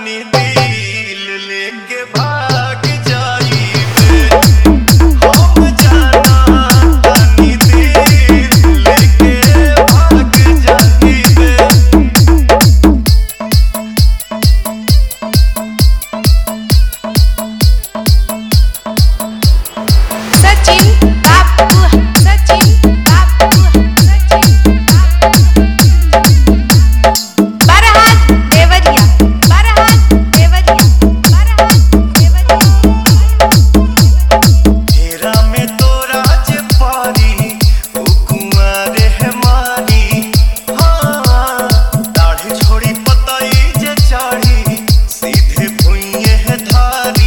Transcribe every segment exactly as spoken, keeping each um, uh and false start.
तानी दिल लेके भाग जाइबे हम जाना तानी दिल लेके भाग जाइबे। सचिन बाबू सचिन बाबू सचिन बरहात देवरिया बरहात देवरिया बरहात देवरिया। हेरा में तोरा जे पारी ओ कुंवारे है मारी हाँ दाढ़ी छोड़ी पतई जे चढ़ी सीधे भुइये है धारी।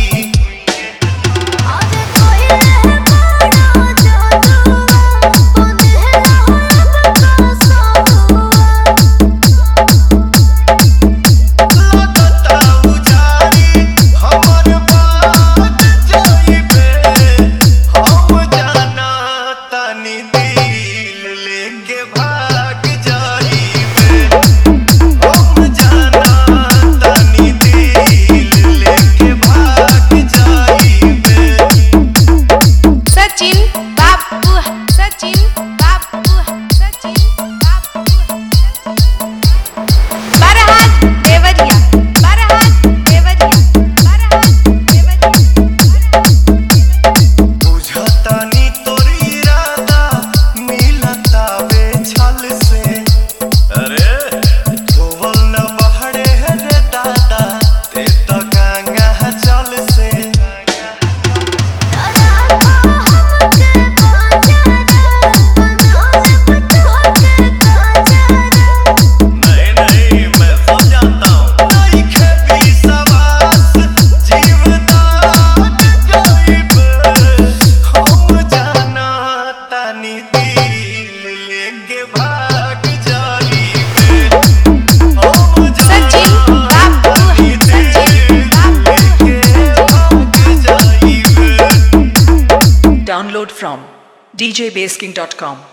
Download from d j base king dot com.